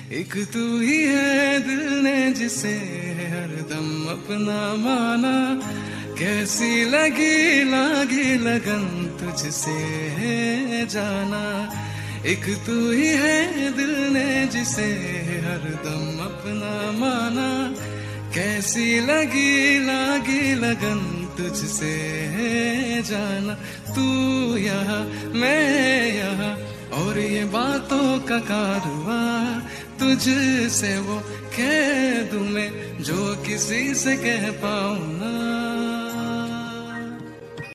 एक तू ही है दिल ने जिसे हरदम अपना माना, कैसी लगी लगन तुझसे जाना। एक तू ही है दिल ने जिसे हरदम अपना माना, कैसी लगी लगन तुझसे जाना। तू यहाँ मैं यहाँ और ये बातों का कारवां, तुझसे वो कह दूं मैं जो किसी से कह पाऊं ना।